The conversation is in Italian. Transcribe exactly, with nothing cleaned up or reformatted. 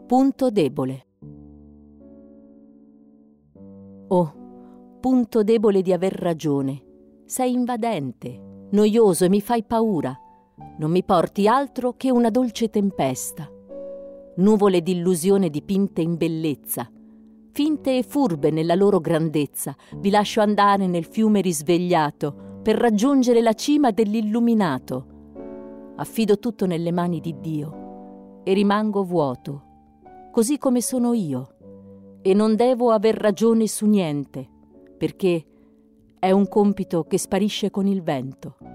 Punto debole. Oh, punto debole di aver ragione. Sei invadente, noioso e mi fai paura. Non mi porti altro che una dolce tempesta. Nuvole d'illusione dipinte in bellezza, finte e furbe nella loro grandezza, vi lascio andare nel fiume risvegliato per raggiungere la cima dell'illuminato. Affido tutto nelle mani di Dio e rimango vuoto, così come sono io, e non devo aver ragione su niente, perché è un compito che sparisce con il vento.